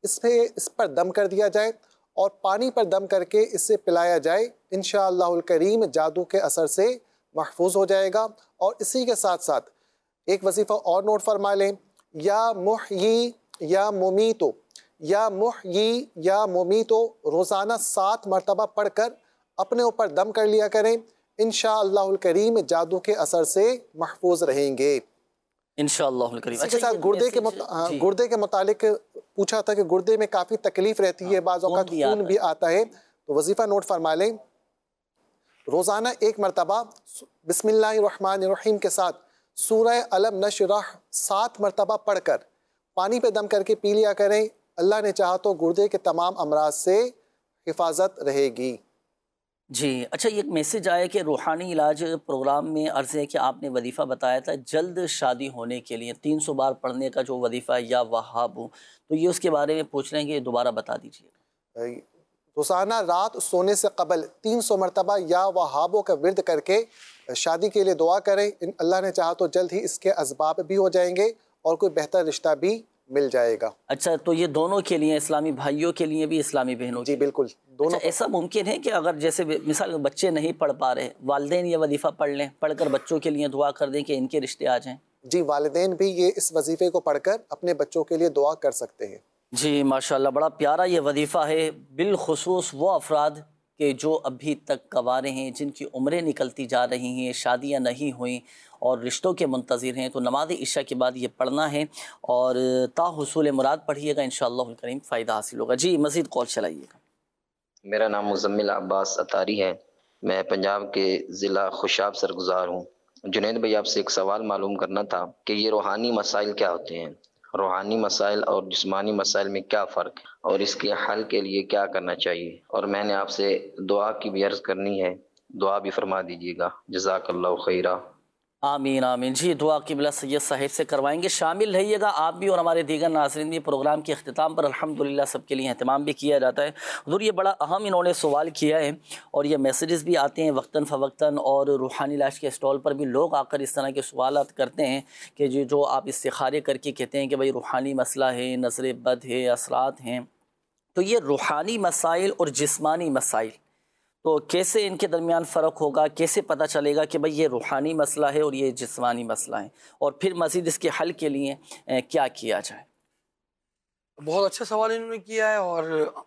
اس پر دم کر دیا جائے اور پانی پر دم کر کے اسے پلایا جائے. انشاءاللہ الکریم جادو کے اثر سے محفوظ ہو جائے گا. اور اسی کے ساتھ ساتھ ایک وظیفہ اور نوٹ فرما لیں, یا محیی یا ممیتو, یا محیی یا ممیتو روزانہ 7 مرتبہ پڑھ کر اپنے اوپر دم کر لیا کریں. انشاءاللہ الکریم جادو کے اثر سے محفوظ رہیں گے انشاءاللہ الکریم. اس کے ساتھ گردے کے متعلق پوچھا تھا کہ گردے میں کافی تکلیف رہتی ہے, بعض اوقات خون بھی آتا ہے, تو وظیفہ نوٹ فرما لیں, روزانہ 1 مرتبہ بسم اللہ الرحمن الرحیم کے ساتھ سورہ علم نشرح 7 مرتبہ پڑھ کر پانی پہ دم کر کے پی لیا کریں. اللہ نے چاہا تو گردے کے تمام امراض سے حفاظت رہے گی. جی اچھا, یہ ایک میسج آیا کہ روحانی علاج پروگرام میں عرض ہے کہ آپ نے وظیفہ بتایا تھا جلد شادی ہونے کے لیے 300 بار پڑھنے کا جو وظیفہ ہے, یا وہاب, تو یہ اس کے بارے میں پوچھ رہے ہیں کہ دوبارہ بتا دیجیے. روزانہ رات سونے سے قبل 300 مرتبہ یا وہابوں کا ورد کر کے شادی کے لیے دعا کریں. اللہ نے چاہا تو جلد ہی اس کے اسباب بھی ہو جائیں گے اور کوئی بہتر رشتہ بھی مل جائے گا. اچھا, تو یہ دونوں کے لیے, اسلامی بھائیوں کے لیے بھی, اسلامی بہنوں جی بالکل دونوں. اچھا, ایسا ممکن ہے کہ اگر جیسے مثال بچے نہیں پڑھ پا رہے, والدین یہ وظیفہ پڑھ لیں, پڑھ کر بچوں کے لیے دعا کر دیں کہ ان کے رشتے آ جائیں؟ جی والدین بھی یہ اس وظیفے کو پڑھ کر اپنے بچوں کے لیے دعا کر سکتے ہیں۔ جی ماشاءاللہ، بڑا پیارا یہ وظیفہ ہے، بالخصوص وہ افراد کہ جو ابھی تک کنوارے ہیں، جن کی عمریں نکلتی جا رہی ہیں، شادیاں نہیں ہوئیں اور رشتوں کے منتظر ہیں، تو نماز عشاء کے بعد یہ پڑھنا ہے اور تا حصول مراد پڑھیے گا، انشاءاللہ الکریم فائدہ حاصل ہوگا۔ جی مزید کال چلائیے گا۔ میرا نام مزمل عباس اتاری ہے، میں پنجاب کے ضلع خوشاب سرگزار ہوں۔ جنید بھائی، آپ سے ایک سوال معلوم کرنا تھا کہ یہ روحانی مسائل کیا ہوتے ہیں؟ روحانی مسائل اور جسمانی مسائل میں کیا فرق ہے اور اس کے حل کے لیے کیا کرنا چاہیے؟ اور میں نے آپ سے دعا کی بھی عرض کرنی ہے، دعا بھی فرما دیجیے گا، جزاک اللہ خیرہ۔ آمین آمین۔ جی دعا قبلہ سید صاحب سے کروائیں گے، شامل رہیے گا آپ بھی اور ہمارے دیگر ناظرین بھی۔ پروگرام کے اختتام پر الحمدللہ سب کے لیے اہتمام بھی کیا جاتا ہے۔ حضور یہ بڑا اہم انہوں نے سوال کیا ہے اور یہ میسیجز بھی آتے ہیں وقتاً فوقتاً، اور روحانی علاج کے اسٹال پر بھی لوگ آ کر اس طرح کے سوالات کرتے ہیں کہ جو آپ استخارے کر کے کہتے ہیں کہ بھئی روحانی مسئلہ ہے، نظر بد ہے، اثرات ہیں، تو یہ روحانی مسائل اور جسمانی مسائل، تو کیسے ان کے درمیان فرق ہوگا؟ کیسے پتہ چلے گا کہ بھئی یہ روحانی مسئلہ ہے اور یہ جسمانی مسئلہ ہے، اور پھر مزید اس کے حل کے لیے کیا کیا جائے؟ بہت اچھا سوال انہوں نے کیا ہے، اور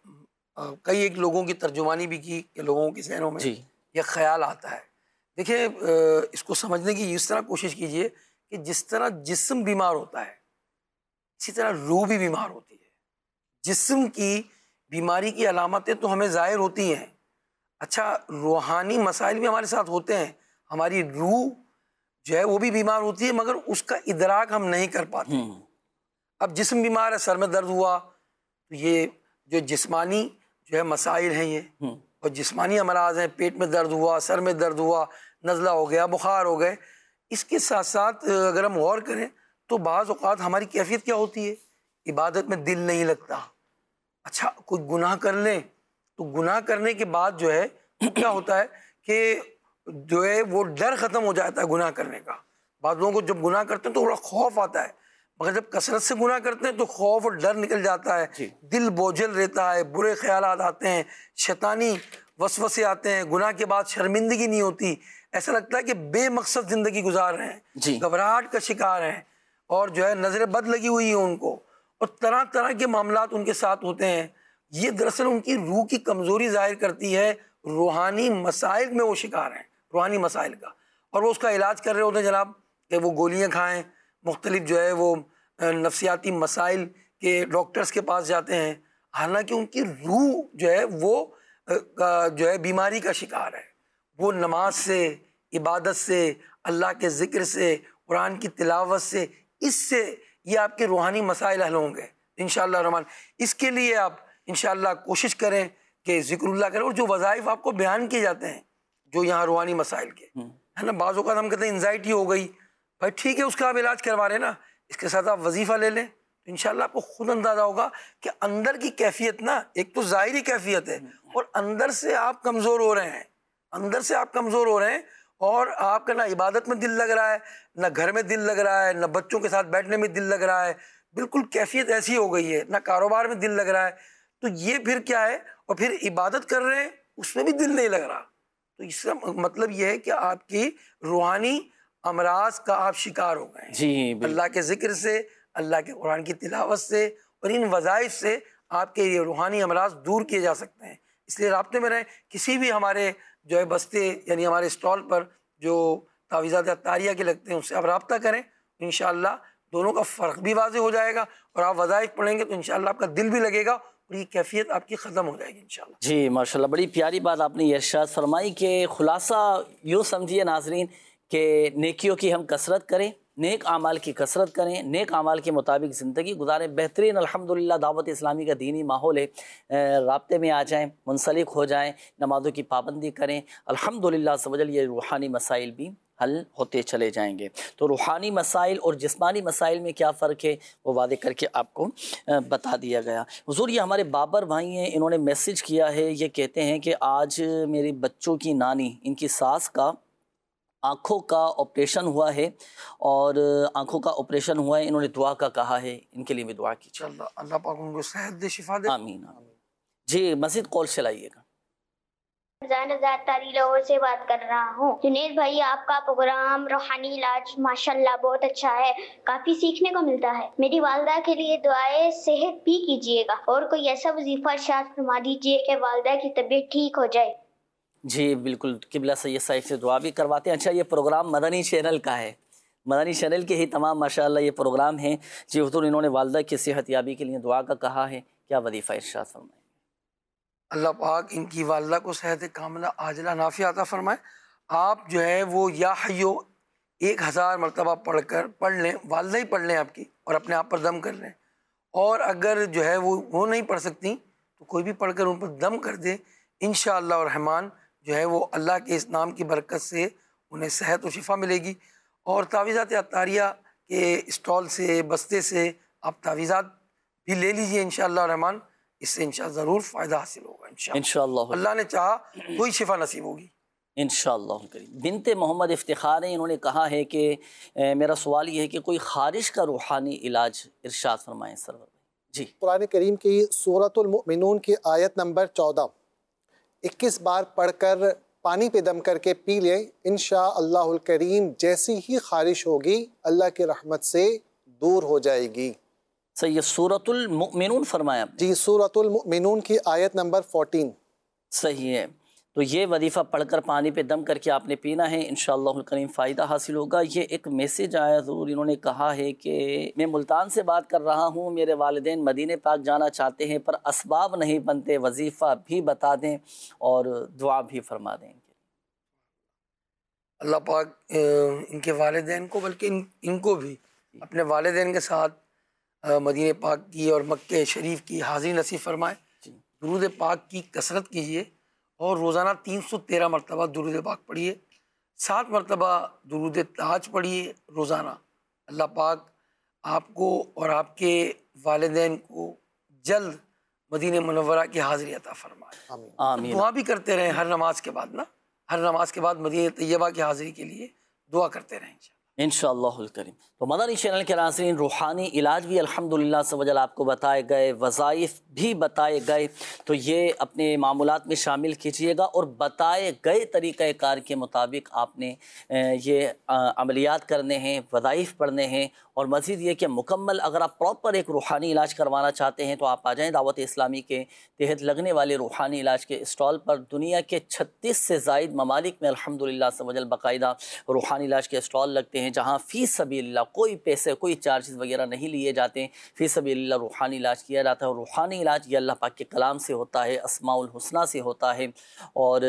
کئی ایک لوگوں کی ترجمانی بھی کی کہ لوگوں کے ذہنوں میں یہ خیال آتا ہے۔ دیکھیں، اس کو سمجھنے کی اس طرح کوشش کیجئے کہ جس طرح جسم بیمار ہوتا ہے اسی طرح روح بھی بیمار ہوتی ہے۔ جسم کی بیماری کی علامتیں تو ہمیں ظاہر ہوتی ہیں، اچھا روحانی مسائل بھی ہمارے ساتھ ہوتے ہیں، ہماری روح جو ہے وہ بھی بیمار ہوتی ہے، مگر اس کا ادراک ہم نہیں کر پاتے۔ اب جسم بیمار ہے، سر میں درد ہوا، تو یہ جو جسمانی جو ہے مسائل ہیں، یہ اور جسمانی امراض ہیں، پیٹ میں درد ہوا، سر میں درد ہوا، نزلہ ہو گیا، بخار ہو گئے۔ اس کے ساتھ ساتھ اگر ہم غور کریں تو بعض اوقات ہماری کیفیت کیا ہوتی ہے؟ عبادت میں دل نہیں لگتا۔ اچھا کوئی گناہ کر لیں تو گناہ کرنے کے بعد جو ہے کیا ہوتا ہے کہ جو ہے وہ ڈر ختم ہو جاتا ہے گناہ کرنے کا۔ بعض لوگوں کو جب گناہ کرتے ہیں تو تھوڑا خوف آتا ہے، مگر جب کثرت سے گناہ کرتے ہیں تو خوف اور ڈر نکل جاتا ہے، دل بوجھل رہتا ہے، برے خیالات آتے ہیں، شیطانی وسوسے آتے ہیں، گناہ کے بعد شرمندگی نہیں ہوتی، ایسا لگتا ہے کہ بے مقصد زندگی گزار رہے ہیں، گھبراہٹ کا شکار ہیں، اور جو ہے نظر بد لگی ہوئی ہے ان کو، اور طرح طرح کے معاملات ان کے ساتھ ہوتے ہیں۔ یہ دراصل ان کی روح کی کمزوری ظاہر کرتی ہے، روحانی مسائل میں وہ شکار ہیں، روحانی مسائل کا، اور وہ اس کا علاج کر رہے ہوتے ہیں جناب، کہ وہ گولیاں کھائیں، مختلف جو ہے وہ نفسیاتی مسائل کے ڈاکٹرز کے پاس جاتے ہیں، حالانکہ ان کی روح جو ہے وہ جو ہے بیماری کا شکار ہے۔ وہ نماز سے، عبادت سے، اللہ کے ذکر سے، قرآن کی تلاوت سے، اس سے یہ آپ کے روحانی مسائل حل ہوں گے انشاءاللہ الرحمن۔ اس کے لیے آپ انشاءاللہ کوشش کریں کہ ذکر اللہ کریں، اور جو وظائف آپ کو بیان کیے جاتے ہیں جو یہاں روحانی مسائل کے ہے نا، بعض اوقات ہم کہتے ہیں انزائٹی ہو گئی، بھائی ٹھیک ہے اس کا آپ علاج کروا رہے ہیں نا، اس کے ساتھ آپ وظیفہ لے لیں تو انشاءاللہ آپ کو خود اندازہ ہوگا کہ اندر کی کیفیت نا، ایک تو ظاہری کیفیت ہے اور اندر سے آپ کمزور ہو رہے ہیں، اندر سے آپ کمزور ہو رہے ہیں، اور آپ کا نہ عبادت میں دل لگ رہا ہے، نہ گھر میں دل لگ رہا ہے، نہ بچوں کے ساتھ بیٹھنے میں دل لگ رہا ہے، بالکل کیفیت ایسی ہو گئی ہے، نہ کاروبار میں دل لگ رہا ہے، تو یہ پھر کیا ہے؟ اور پھر عبادت کر رہے ہیں اس میں بھی دل نہیں لگ رہا، تو اس کا مطلب یہ ہے کہ آپ کی روحانی امراض کا آپ شکار ہو گئے ہیں۔ اللہ کے ذکر سے، اللہ کے قرآن کی تلاوت سے اور ان وظائف سے آپ کے یہ روحانی امراض دور کیے جا سکتے ہیں۔ اس لیے رابطے میں رہیں، کسی بھی ہمارے جو ہے بستے یعنی ہمارے اسٹال پر جو تعویذات عطاریہ کے لگتے ہیں اس سے آپ رابطہ کریں، انشاءاللہ دونوں کا فرق بھی واضح ہو جائے گا، اور آپ وظائف پڑھیں گے تو انشاءاللہ آپ کا دل بھی لگے گا اور یہ کیفیت آپ کی ختم ہو جائے گی انشاءاللہ۔ جی ماشاءاللہ، بڑی پیاری بات آپ نے یہ ارشاد فرمائی کہ خلاصہ یوں سمجھیے ناظرین کہ نیکیوں کی ہم کثرت کریں، نیک اعمال کی کثرت کریں، نیک اعمال کے مطابق زندگی گزاریں، بہترین الحمدللہ دعوت اسلامی کا دینی ماحول ہے، رابطے میں آ جائیں، منسلک ہو جائیں، نمازوں کی پابندی کریں، الحمدللہ عز و جل یہ روحانی مسائل بھی حل ہوتے چلے جائیں گے۔ تو روحانی مسائل اور جسمانی مسائل میں کیا فرق ہے وہ واضح کر کے آپ کو بتا دیا گیا۔ حضور یہ ہمارے بابر بھائی ہیں، انہوں نے میسج کیا ہے، یہ کہتے ہیں کہ آج میری بچوں کی نانی، ان کی ساس کا آنکھوں کا آپریشن ہوا ہے، اور آنکھوں کا آپریشن ہوا ہے، انہوں نے دعا کا کہا ہے، ان کے لیے بھی دعا کیجیے۔ اللہ پاک ان کو صحت دے، شفا دے۔ آمین آمین۔ جی مزید کال چلائیے گا۔ تاری لاہور سے بات کر رہا ہوں۔ جنید بھائی، آپ کا پروگرام روحانی علاج ماشاءاللہ بہت اچھا ہے، کافی سیکھنے کو ملتا ہے۔ میری والدہ کے لیے دعائیں صحت بھی کیجیے گا، اور کوئی ایسا وظیفہ ارشاد فرما دیجیے کہ والدہ کی طبیعت ٹھیک ہو جائے۔ جی بالکل، قبلہ سید صاحب سے دعا بھی کرواتے ہیں۔ اچھا، یہ پروگرام مدنی چینل کا ہے، مدنی چینل کے ہی تمام ماشاءاللہ یہ پروگرام ہیں۔ جی حضور، انہوں نے والدہ کی صحت یابی کے لیے دعا کا کہا ہے، کیا وظیفہ ارشاد فرمائیں؟ اللہ پاک ان کی والدہ کو صحت کاملہ عاجلہ نافعہ عطا فرمائے۔ آپ جو ہے وہ یا حیو 1000 مرتبہ پڑھ لیں، والدہ ہی پڑھ لیں آپ کی، اور اپنے آپ پر دم کر لیں، اور اگر جو ہے وہ نہیں پڑھ سکتی تو کوئی بھی پڑھ کر ان پر دم کر دے، انشاءاللہ الرحمن جو ہے وہ اللہ کے اس نام کی برکت سے انہیں صحت و شفا ملے گی۔ اور تعویذات عطاریہ کے اسٹال سے، بستے سے آپ تعویذات بھی لے لیجئے انشاءاللہ الرحمن، اس سے انشاءاللہ ضرور فائدہ حاصل ہوگا انشاءاللہ۔ اللہ نے چاہا کوئی شفا نصیب ہوگی انشاءاللہ کریم۔ بنت محمد افتخار ہیں، انہوں نے کہا ہے کہ میرا سوال یہ ہے کہ کوئی خارش کا روحانی علاج ارشاد فرمائیں سرور۔ جی، قرآن کریم کی سورۃ المؤمنون کی آیت نمبر 14 21 بار پڑھ کر پانی پہ دم کر کے پی لیں، انشاءاللہ الکریم جیسی ہی خارش ہوگی اللہ کی رحمت سے دور ہو جائے گی۔ صحیح، یہ سورۃ المؤمنون فرمایا آپ نے؟ جی، سورۃ المؤمنون کی آیت نمبر 14۔ صحیح ہے، تو یہ وظیفہ پڑھ کر پانی پہ دم کر کے آپ نے پینا ہے، انشاءاللہ الکریم فائدہ حاصل ہوگا۔ یہ ایک میسیج آیا ضرور، انہوں نے کہا ہے کہ میں ملتان سے بات کر رہا ہوں، میرے والدین مدینہ پاک جانا چاہتے ہیں پر اسباب نہیں بنتے، وظیفہ بھی بتا دیں اور دعا بھی فرما دیں۔ اللہ پاک ان کے والدین کو، بلکہ ان کو بھی اپنے والدین کے ساتھ مدینہ پاک کی اور مکہ شریف کی حاضری نصیب فرمائے۔ درود پاک کی کثرت کیجیے، اور روزانہ 313 مرتبہ درود پاک پڑھیے، 7 مرتبہ درود تاج پڑھیے روزانہ۔ اللہ پاک آپ کو اور آپ کے والدین کو جلد مدینہ منورہ کی حاضری عطا فرمائے۔ آمین۔ دعا بھی کرتے رہیں ہر نماز کے بعد، ہر نماز کے بعد مدینہ طیبہ کی حاضری کے لیے دعا کرتے رہیں انشاءاللہ الکریم۔ تو مدنی چینل کے ناظرین، روحانی علاج بھی الحمدللہ سے وجل آپ کو بتائے گئے، وظائف بھی بتائے گئے، تو یہ اپنے معمولات میں شامل کیجئے گا، اور بتائے گئے طریقہ کار کے مطابق آپ نے یہ عملیات کرنے ہیں، وظائف پڑھنے ہیں، اور مزید یہ کہ مکمل اگر آپ پراپر ایک روحانی علاج کروانا چاہتے ہیں تو آپ آ جائیں دعوت اسلامی کے تحت لگنے والے روحانی علاج کے اسٹال پر۔ دنیا کے 36 سے زائد ممالک میں الحمدللہ سے وجل باقاعدہ روحانی علاج کے اسٹال لگتے ہیں، جہاں فی سبیل اللہ کوئی پیسے، کوئی چارجز وغیرہ نہیں لیے جاتے، فی سبیل اللہ روحانی علاج کیا جاتا ہے۔ اور روحانی علاج یہ اللہ پاک کے کلام سے ہوتا ہے، اسماء الحسنہ سے ہوتا ہے، اور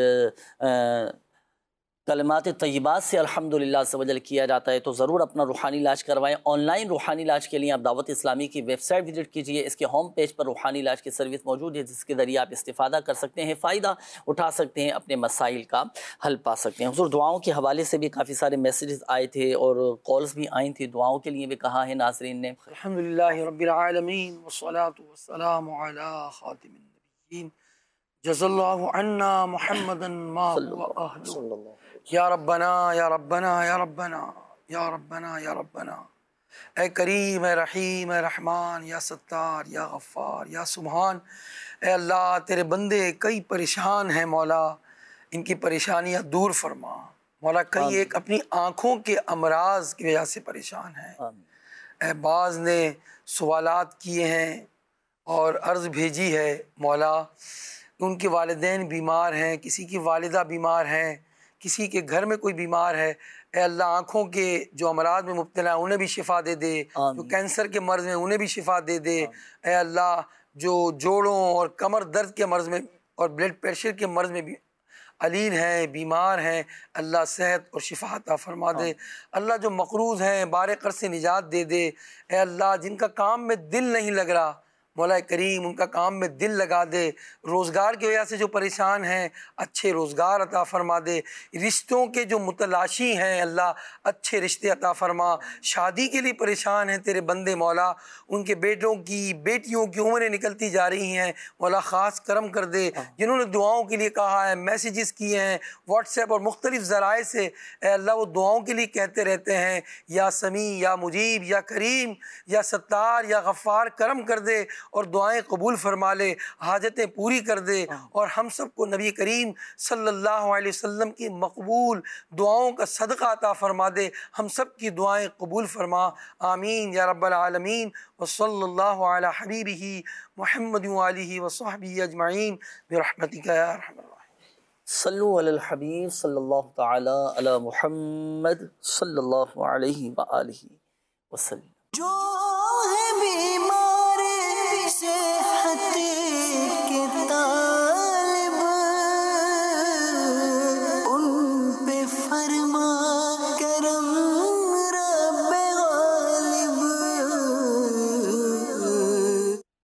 کلمات طیبات سے الحمدللہ سے وجل کیا جاتا ہے۔ تو ضرور اپنا روحانی علاج کروائیں۔ آن لائن روحانی علاج کے لیے آپ دعوت اسلامی کی ویب سائٹ وزٹ کیجئے، اس کے ہوم پیج پر روحانی علاج کی سروس موجود ہے، جس کے ذریعے آپ استفادہ کر سکتے ہیں، فائدہ اٹھا سکتے ہیں، اپنے مسائل کا حل پا سکتے ہیں۔ حضور، دعاؤں کے حوالے سے بھی کافی سارے میسیجز آئے تھے اور کالز بھی آئی تھی، دعاؤں کے لیے بھی کہا ہے ناظرین نے۔ الحمدللہ رب العالمین والصلاة والسلام علی خاتم النبیین، جزا اللہ عنا محمدا ما هو اہلہ، یا ربنا یا ربنا یا ربنا یا ربنا یا ربنا۔ اے کریم، اے رحیم، اے رحمان، یا ستار، یا غفار، یا سبحان۔ اے اللہ، تیرے بندے کئی پریشان ہیں مولا، ان کی پریشانیاں دور فرما مولا۔ کئی ایک اپنی آنکھوں کے امراض کی وجہ سے پریشان ہیں، اے بعض نے سوالات کیے ہیں اور عرض بھیجی ہے مولا، ان کے والدین بیمار ہیں، کسی کی والدہ بیمار ہیں، کسی کے گھر میں کوئی بیمار ہے، اے اللہ آنکھوں کے جو امراض میں مبتلا ہیں انہیں بھی شفا دے دے، جو کینسر کے مرض میں انہیں بھی شفا دے دے، اے اللہ جو جوڑوں اور کمر درد کے مرض میں اور بلڈ پریشر کے مرض میں بھی علین ہیں، بیمار ہیں، اللہ صحت اور شفا عطا فرما دے۔ اللہ جو مقروض ہیں بار قرض سے نجات دے دے، اے اللہ جن کا کام میں دل نہیں لگ رہا مولا کریم ان کا کام میں دل لگا دے، روزگار کی وجہ سے جو پریشان ہیں اچھے روزگار عطا فرما دے، رشتوں کے جو متلاشی ہیں اللہ اچھے رشتے عطا فرما، شادی کے لیے پریشان ہیں تیرے بندے مولا، ان کے بیٹوں کی بیٹیوں کی عمریں نکلتی جا رہی ہیں مولا خاص کرم کر دے، جنہوں نے دعاؤں کے لیے کہا ہے، میسیجز کیے ہیں واٹس ایپ اور مختلف ذرائع سے، اے اللہ وہ دعاؤں کے لیے کہتے رہتے ہیں، یا سمیع، یا مجیب، یا کریم، یا ستار، یا غفار، کرم کر دے اور دعائیں قبول فرما لے، حاجتیں پوری کر دے، اور ہم سب کو نبی کریم صلی اللہ علیہ وسلم کی مقبول دعاؤں کا صدقہ عطا فرما دے، ہم سب کی دعائیں قبول فرما، آمین یا رب العالمین۔ وصلی اللہ علی حبیبہ محمد وآلہ وصحبہ اجمعین برحمتک یا ارحم الراحمین۔ صلو علی الحبیب صلی اللہ تعالی علی محمد صلی اللہ علیہ وآلہ وسلم۔ جو ہے بیمار صحت